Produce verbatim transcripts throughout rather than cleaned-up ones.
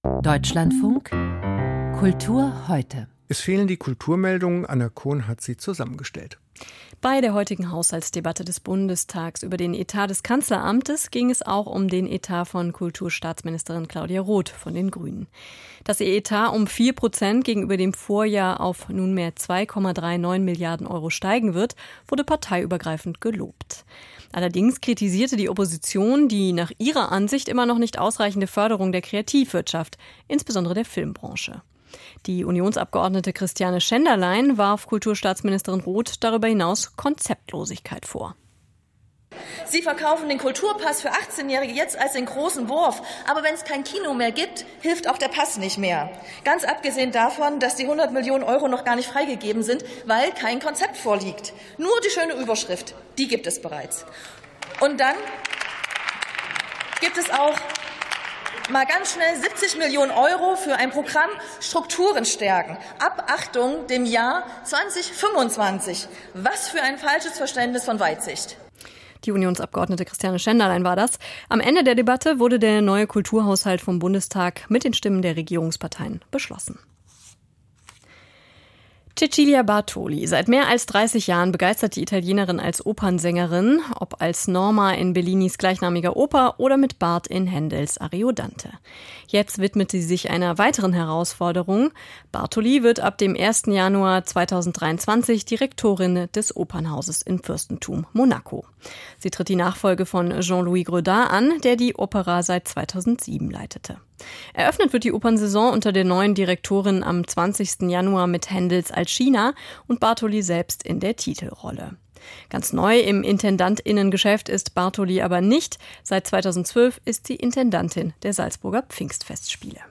Deutschlandfunk Kultur heute. Es fehlen die Kulturmeldungen. Anna Kohn hat sie zusammengestellt. Bei der heutigen Haushaltsdebatte des Bundestags über den Etat des Kanzleramtes ging es auch um den Etat von Kulturstaatsministerin Claudia Roth von den Grünen. Dass ihr Etat um vier Prozent gegenüber dem Vorjahr auf nunmehr zwei Komma neununddreißig Milliarden Euro steigen wird, wurde parteiübergreifend gelobt. Allerdings kritisierte die Opposition die nach ihrer Ansicht immer noch nicht ausreichende Förderung der Kreativwirtschaft, insbesondere der Filmbranche. Die Unionsabgeordnete Christiane Schenderlein warf Kulturstaatsministerin Roth darüber hinaus Konzeptlosigkeit vor. Sie verkaufen den Kulturpass für achtzehnjährige jetzt als den großen Wurf. Aber wenn es kein Kino mehr gibt, hilft auch der Pass nicht mehr. Ganz abgesehen davon, dass die hundert Millionen Euro noch gar nicht freigegeben sind, weil kein Konzept vorliegt. Nur die schöne Überschrift, die gibt es bereits. Und dann gibt es auch mal ganz schnell siebzig Millionen Euro für ein Programm Strukturen stärken. Ab, Achtung, dem Jahr zweitausendfünfundzwanzig. Was für ein falsches Verständnis von Weitsicht. Die Unionsabgeordnete Christiane Schenderlein war das. Am Ende der Debatte wurde der neue Kulturhaushalt vom Bundestag mit den Stimmen der Regierungsparteien beschlossen. Cecilia Bartoli. Seit mehr als dreißig Jahren begeistert die Italienerin als Opernsängerin, ob als Norma in Bellinis gleichnamiger Oper oder mit Bart in Händels Ariodante. Jetzt widmet sie sich einer weiteren Herausforderung. Bartoli wird ab dem ersten Januar zweitausenddreiundzwanzig Direktorin des Opernhauses im Fürstentum Monaco. Sie tritt die Nachfolge von Jean-Louis Gredin an, der die Opera seit zweitausendsieben leitete. Eröffnet wird die Opernsaison unter der neuen Direktorin am zwanzigsten Januar mit Händels Alcina und Bartoli selbst in der Titelrolle. Ganz neu im Intendantinnengeschäft ist Bartoli aber nicht. Seit zweitausendzwölf ist sie Intendantin der Salzburger Pfingstfestspiele.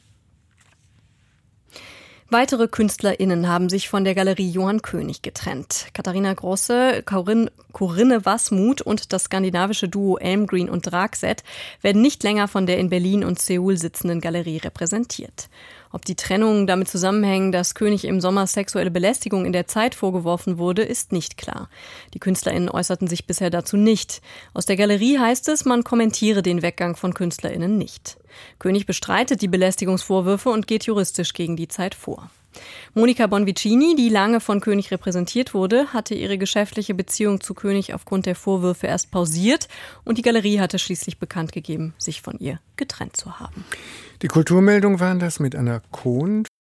Weitere KünstlerInnen haben sich von der Galerie Johann König getrennt. Katharina Grosse, Corinne, Corinne Wasmuth und das skandinavische Duo Elmgreen und Dragset werden nicht länger von der in Berlin und Seoul sitzenden Galerie repräsentiert. Ob die Trennungen damit zusammenhängen, dass König im Sommer sexuelle Belästigung in der Zeit vorgeworfen wurde, ist nicht klar. Die KünstlerInnen äußerten sich bisher dazu nicht. Aus der Galerie heißt es, man kommentiere den Weggang von KünstlerInnen nicht. König bestreitet die Belästigungsvorwürfe und geht juristisch gegen die Zeit vor. Monica Bonvicini, die lange von König repräsentiert wurde, hatte ihre geschäftliche Beziehung zu König aufgrund der Vorwürfe erst pausiert und die Galerie hatte schließlich bekannt gegeben, sich von ihr getrennt zu haben. Die Kulturmeldung waren das mit Anna Kohn.